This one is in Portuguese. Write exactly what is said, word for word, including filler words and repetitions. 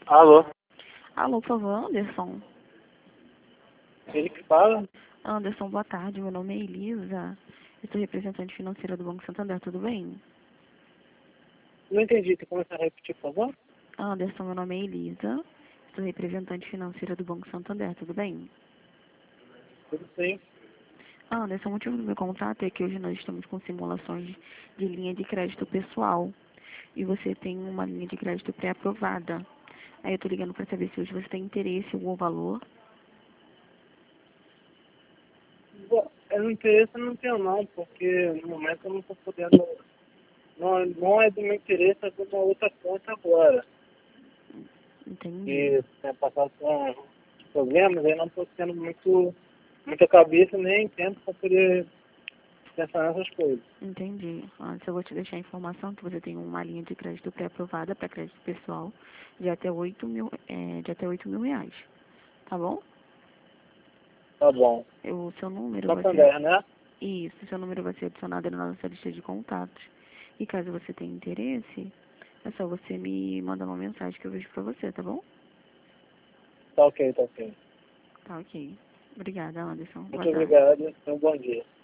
Alô? Alô, por favor, Anderson. Ele que fala? Anderson, boa tarde. Meu nome é Elisa. Eu sou representante financeira do Banco Santander, tudo bem? Não entendi. Você começa a repetir, por favor? Anderson, meu nome é Elisa. Sou representante financeira do Banco Santander, tudo bem? Tudo bem. Anderson, o motivo do meu contato é que hoje nós estamos com simulações de linha de crédito pessoal. E você tem uma linha de crédito pré-aprovada. Aí eu tô ligando para saber se hoje você tem interesse em algum valor. Bom, eu não interesse, eu não tenho não, porque no momento eu não estou podendo. Não, não é do meu interesse, é de uma outra conta agora. Entendi. E tem passado por problemas, aí não estou tendo muito, muita cabeça nem tempo para poder pensar nessas coisas. Entendi. Antes eu vou te deixar a informação que você tem uma linha de crédito pré-aprovada para crédito pessoal de até oito mil, é, de até oito mil reais. Tá bom? Tá bom. O seu número vai ser. Santander, né? Isso, seu número vai ser adicionado na nossa lista de contatos. E caso você tenha interesse, é só você me mandar uma mensagem que eu vejo pra você, tá bom? Tá ok, tá ok. Tá ok. Obrigada, Anderson. Boa Muito tarde. obrigado. Então, bom dia.